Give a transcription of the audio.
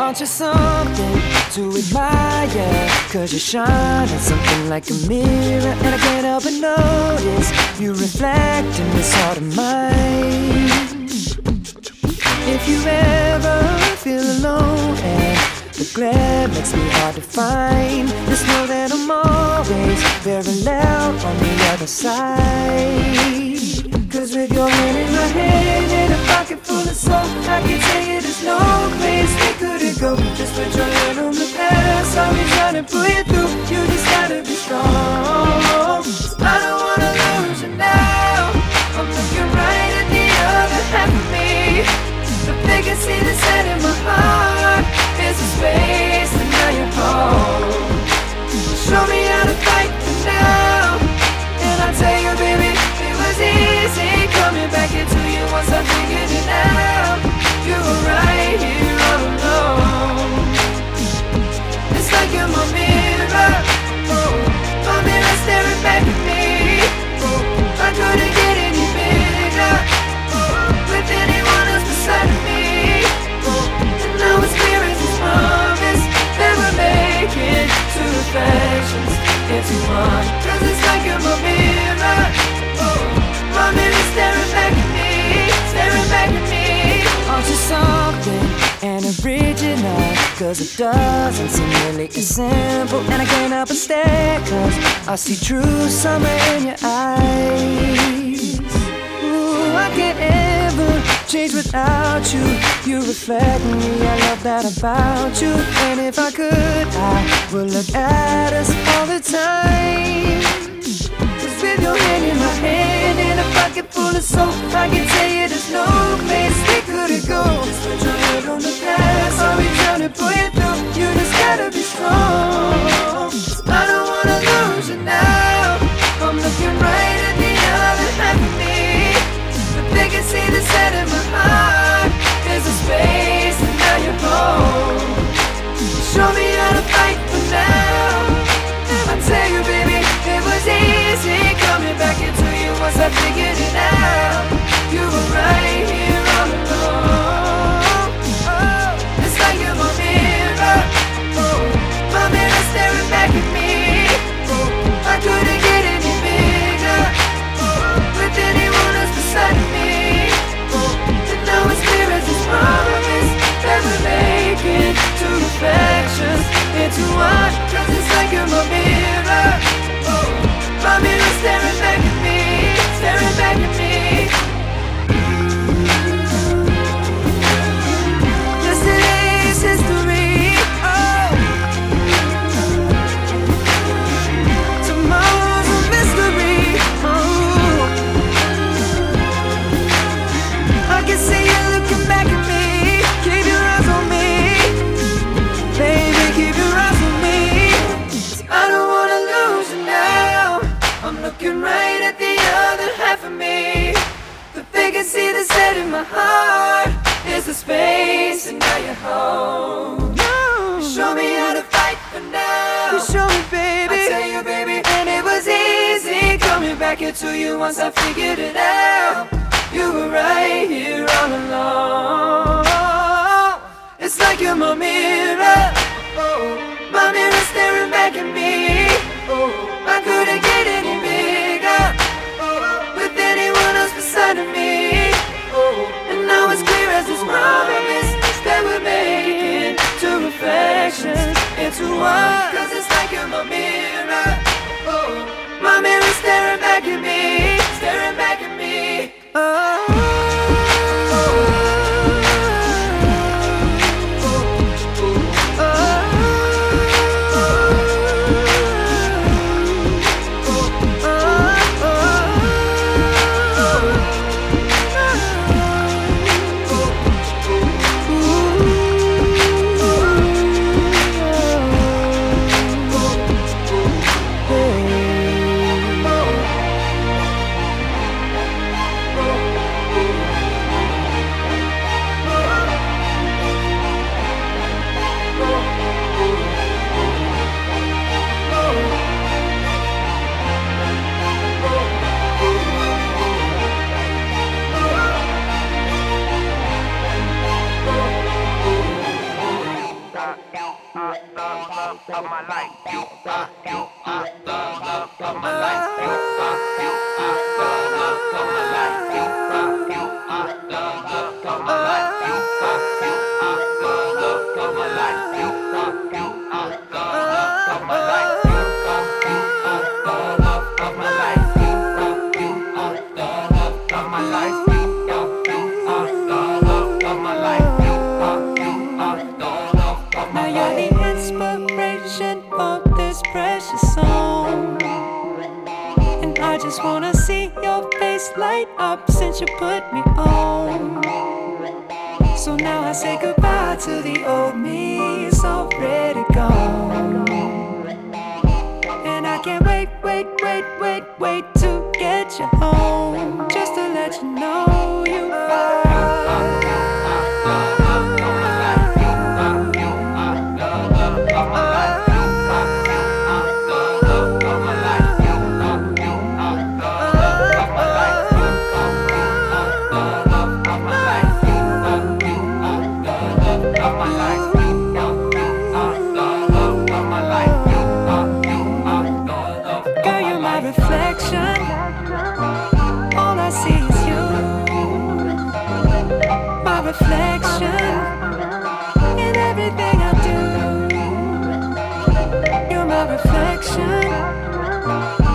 Aren't you something to admire? 'Cause you shine at something like a mirror, and I can't help but notice you reflect in this heart of mine. If you ever feel alone and the glare makes me hard to find, just know that I'm always very loud on the other side. 'Cause with your hand in my hand and a pocket full of soap, I can tell you there's no place we couldn't go. Just put your hand on the past, I'll be trying to pull you through. You just gotta be strong. I don't wanna lose you now. I'm looking right at the other half of me. The they can see the set in my heart. There's a space and now you're home. Show me how to fight for now, and I'll tell you, baby, it was easy coming back into you once I figured it out. You were right here all alone. It's like you're my mirror, oh, my mirror staring back at me. Oh, I couldn't get any bigger, oh, with anyone else beside me. Oh, and now it's clear as this promise that we're making two reflections into one. 'Cause it's like you're my mirror, oh, my mirror staring back at me, staring back at me. Aren't you something and original? 'Cause it doesn't seem really as simple, and I can't help but stare, 'cause I see true summer in your eyes. Ooh, I can't ever change without you. You reflect me, I love that about you. And if I could, I would look at us all the time. 'Cause with your hand in my hand and a pocket full of soap, I can tell you there's no place we couldn't go. Just put your head on the past, I'll be trying to pull you through. You just gotta be strong. I don't wanna lose you now. I'm looking right at the other half of me. But they can see the set in my heart. There's a space and now you're home. Show me how to fight for now. I tell you, baby, it was easy coming back into you once I figured it out. You were right here all along. Oh, it's like you're my mirror, oh, my mirror staring back at me. Oh, I couldn't get any bigger, oh, with anyone else beside me. Oh, and now it's clear as this promise that we're making two reflections into one. 'Cause it's like you're my mirror, oh, my mirror staring back at me, staring back at me. Yesterday's history, oh, tomorrow's a mystery, oh. I can see you looking back at me. Keep your eyes on me, baby, keep your eyes on me. I don't wanna lose you now. I'm looking right at the other half of me. But they can see the set in my heart. There's a space and now you're home. You show me how to fight for now. You show me, baby, I tell you, baby, and it was easy coming back into you once I figured it out. You were right here all along. It's like you're my mirror, oh, my mirror staring back at me. Oh, I couldn't get any bigger, oh, with anyone else beside of me. Oh, and now it's clear as this promise that we're making two reflections into one. 'Cause it's like you're my mirror, oh, my mirror staring back at me, staring back at me. Oh. Now you're the inspiration for this precious song, and I just wanna see your face light up since you put me on. So now I say goodbye to the old me, it's already gone. And I can't wait to get you home, just to let you know you are. Girl, you're my reflection. All I see is you. My reflection in everything I do. You're my reflection.